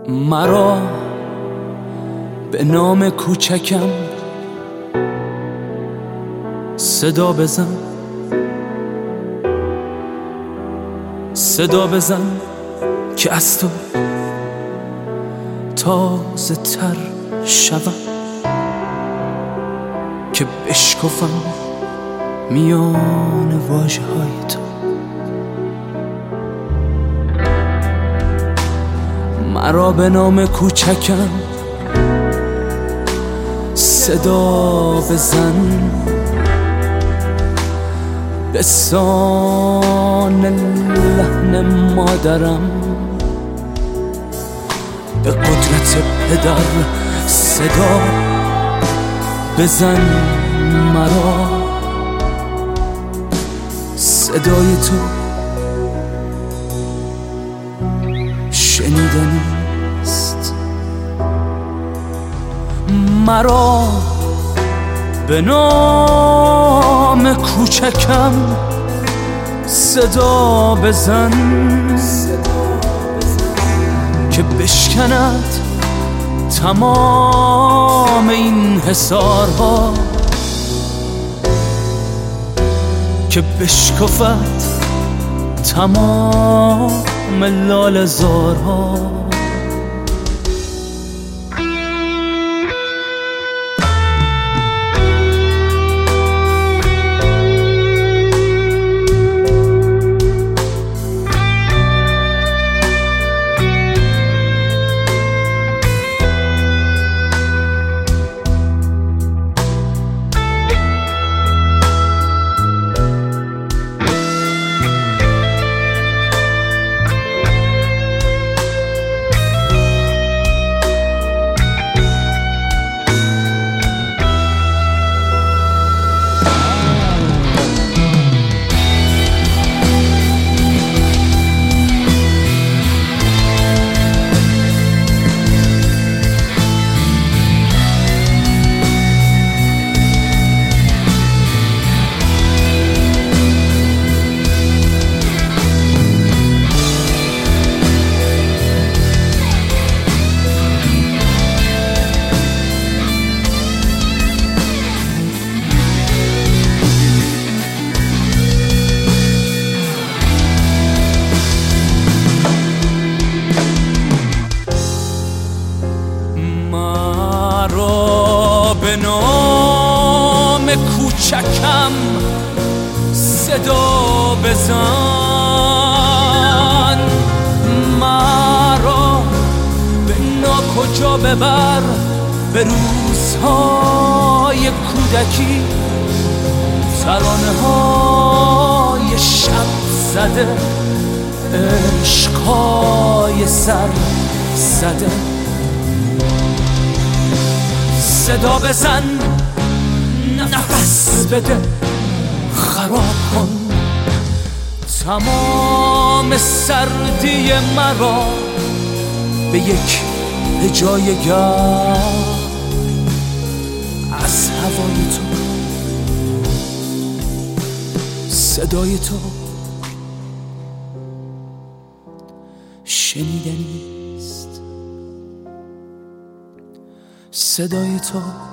مرا به نام کوچکم صدا بزن، صدا بزن که از تو تازه تر شوم، که بشکفم میان واژه های تو. مرا به نام کوچکم صدا بزن، به سان لحن مادرم، به قدرت پدر صدا بزن. مرا صدای تو شنیدنی است. مرا به نام کوچکم صدا بزن، که بشکند تمام این حصارها، که بشکفد تمام لاله زارها. به نام کوچکم صدا بزن، مرا به ناکجا ببر، به روزهای کودکی، ترانه های شب زده، عشقهای سر زده. صدا بزن، نفس بده، خراب کن تمام سردی مرا به یک هجای گرم از هوای تو. صدای تو شنیدنی است. صدای تو